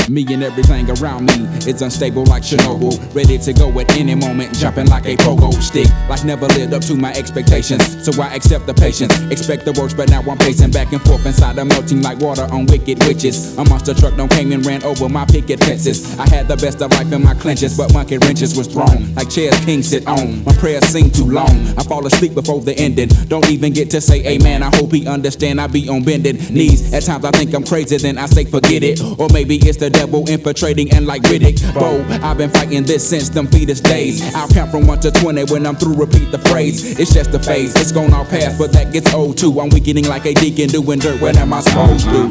Me and everything around me is unstable like Chernobyl. Ready to go at any moment, jumping like a pogo stick. Life never lived up to my expectations, so I accept the patience. Expect the worst, but now I'm pacing back and forth inside. I'm melting like water on wicked witches. A monster truck done came and ran over my picket fences. I had the best of life in my clenches, but monkey wrenches was thrown like chairs kings sit on. My prayers seem too long. I fall asleep before the ending. Don't even get to say amen. I hope he understand I be on bended knees. At times I think I'm crazy, then I say forget it. Or maybe it's the devil infiltrating, and like Riddick Bowe, I've been fighting this since them fetus days. I'll count from 1 to 20. When I'm through, repeat the phrase. It's just a phase, it's gone all past, but that gets old too. I'm weakening like a deacon doing dirt. What am I supposed to?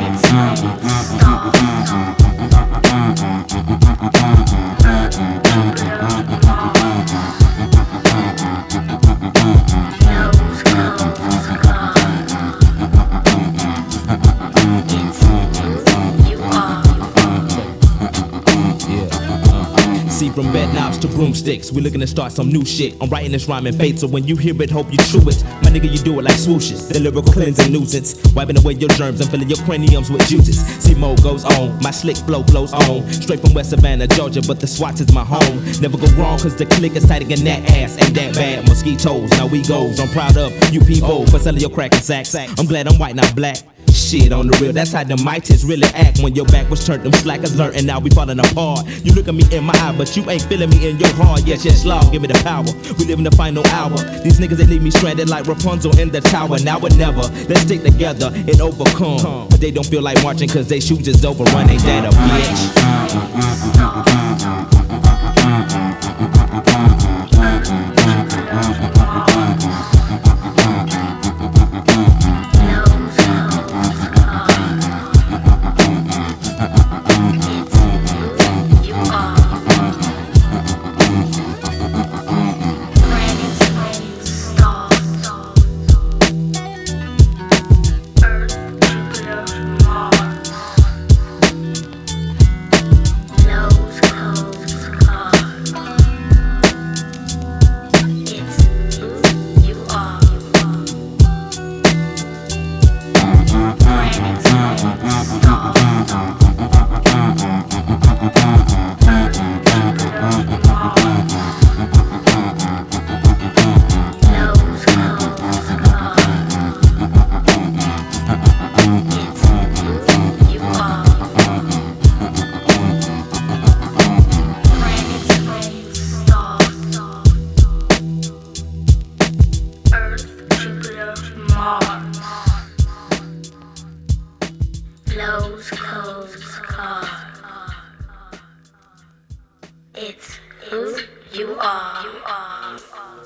From bed knobs to broomsticks, we looking to start some new shit. I'm writing this rhyme in faith, so when you hear it, hope you chew it. My nigga, you do it like swooshes, the lyrical cleansing nuisance, wiping away your germs and filling your craniums with juices. See, mo goes on, my slick flow flows on, straight from West Savannah, Georgia, but the Swats is my home. Never go wrong, cause the click is tighter than that ass. Ain't that bad, mosquitoes, now we goes. I'm proud of you people for selling your crack and sacks. I'm glad I'm white, not black. Shit, on the real, that's how the mightiest really act. When your back was turned, them slackers learned, and now we falling apart. You look at me in my eye, but you ain't feeling me in your heart. Yes, Lord, give me the power. We live in the final hour. These niggas, they leave me stranded like Rapunzel in the tower. Now or never, let's stick together and overcome. But they don't feel like marching, cause they shoes is overrun. Ain't that a bitch? Clothes, car. It's who you are.